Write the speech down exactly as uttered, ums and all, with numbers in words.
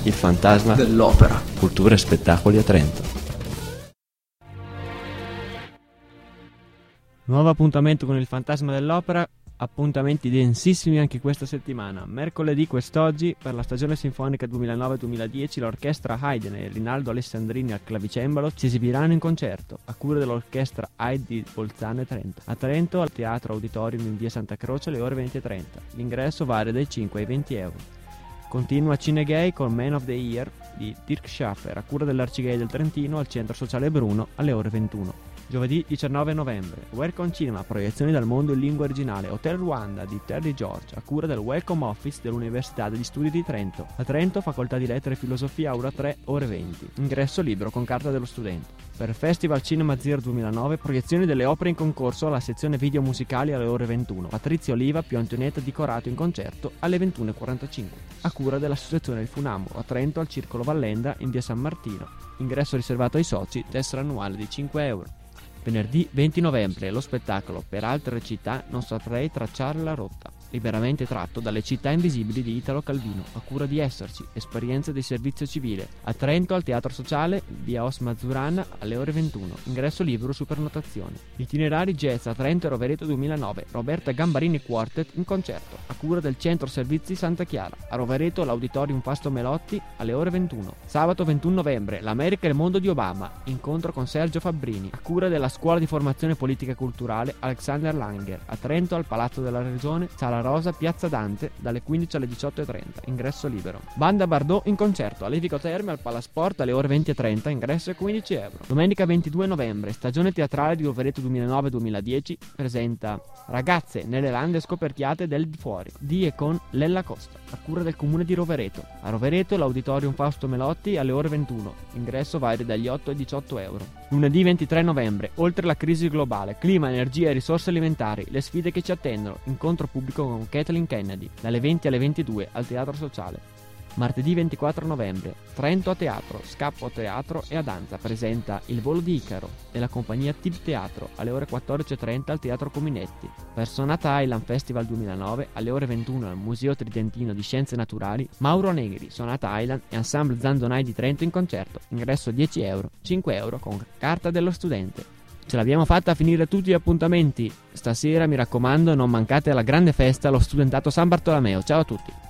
Il fantasma dell'opera. Cultura e spettacoli a Trento. Nuovo appuntamento con il fantasma dell'opera, appuntamenti densissimi anche questa settimana. Mercoledì quest'oggi, per la stagione sinfonica duemilanove duemiladieci, l'orchestra Haydn e Rinaldo Alessandrini al clavicembalo si esibiranno in concerto, a cura dell'orchestra Haydn di Bolzano e Trento. A Trento, al Teatro Auditorium in via Santa Croce, alle ore venti e trenta. L'ingresso varia dai cinque ai venti euro. Continua Cinegay con Man of the Year di Dirk Schaffer, a cura dell'Arcigay del Trentino, al Centro Sociale Bruno, alle ore ventuno. Giovedì diciannove novembre, Welcome Cinema, proiezioni dal mondo in lingua originale, Hotel Ruanda di Terry George, a cura del Welcome Office dell'Università degli Studi di Trento. A Trento, Facoltà di Lettere e Filosofia, Aula tre, ore venti. Ingresso libero con carta dello studente. Per Festival Cinema Zero duemilanove, proiezioni delle opere in concorso alla sezione video musicali alle ore ventuno. Patrizia Oliva più Antonietta Di Corato in concerto alle ventuno e quarantacinque. A cura dell'Associazione Il Funambolo, a Trento al Circolo Vallenda in via San Martino. Ingresso riservato ai soci, tessera annuale di cinque euro. Venerdì venti novembre, lo spettacolo Per altre città non saprei tracciare la rotta, liberamente tratto dalle città invisibili di Italo Calvino, a cura di Esserci, esperienze di servizio civile, a Trento al Teatro Sociale, via Os Mazzurana, alle ore ventuno, ingresso libero su prenotazione. Itinerari jazz a Trento e Rovereto duemilanove, Roberta Gambarini Quartet in concerto, a cura del Centro Servizi Santa Chiara, a Rovereto l'Auditorium Fasto Melotti, alle ore ventuno. Sabato ventuno novembre, L'America e il mondo di Obama, incontro con Sergio Fabbrini, a cura della Scuola di Formazione Politica e Culturale Alexander Langer, a Trento al Palazzo della Regione, Sala Rosa, Piazza Dante, dalle quindici alle diciotto e trenta, ingresso libero. Banda Bardot in concerto a Levico Terme al Palasport alle ore venti e trenta, ingresso quindici euro. Domenica ventidue novembre, stagione teatrale di Rovereto duemilanove duemiladieci, presenta Ragazze nelle lande scoperchiate del di fuori, di e con Lella Costa, a cura del comune di Rovereto. A Rovereto l'Auditorium Fausto Melotti alle ore ventuno, ingresso varia dagli otto ai diciotto euro. Lunedì ventitré novembre, oltre la crisi globale, clima, energia e risorse alimentari, le sfide che ci attendono, incontro pubblico con Kathleen Kennedy, dalle venti alle ventidue al Teatro Sociale. Martedì ventiquattro novembre, Trento a teatro, Scappo a teatro e a danza, presenta Il volo di Icaro e la compagnia Tib Teatro alle ore quattordici e trenta al Teatro Cominetti. Per Sonata Island Festival duemilanove alle ore ventuno al Museo Tridentino di Scienze Naturali, Mauro Negri, Sonata Island e Ensemble Zanzonai di Trento in concerto, ingresso dieci euro, cinque euro con carta dello studente. Ce l'abbiamo fatta a finire tutti gli appuntamenti. Stasera mi raccomando non mancate alla grande festa allo studentato San Bartolomeo. Ciao a tutti.